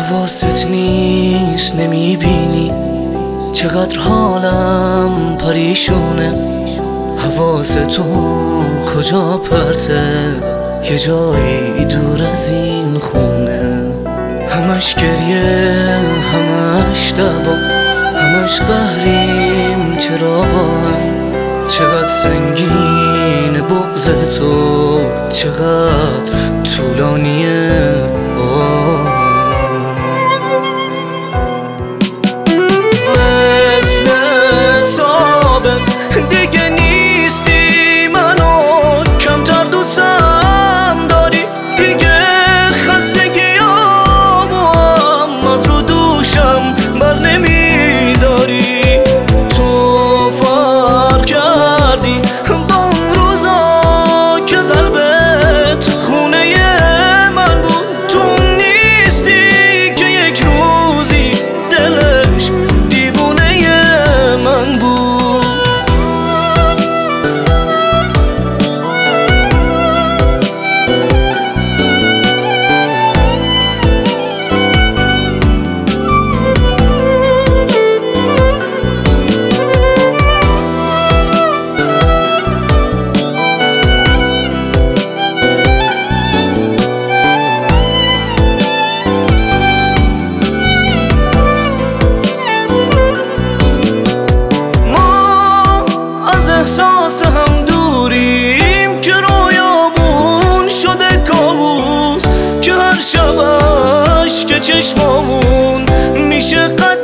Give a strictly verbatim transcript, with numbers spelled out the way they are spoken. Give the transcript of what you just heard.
حواست نیست نمیبینی چقدر حالم پریشونه. حواستو کجا پرته یه جایی دور از این خونه. همش گریه همش دعوا همش قهریم چرا با هم. چقدر سنگین بغض تو چقدر طولانیه آه. مثل سابق دیگه نیستی منو کمتر دوستم داری. دیگه خستگیامو هم از رو دوشم بر نمیداری. تو فرق کردی با اون روزا که قلبت خونه من بود. تو نیستی که یک روزی دلش دیوونه من بود. احساس هم دوریم که رویامون شده کابوس، که هر شبش که چشمامون میشه قد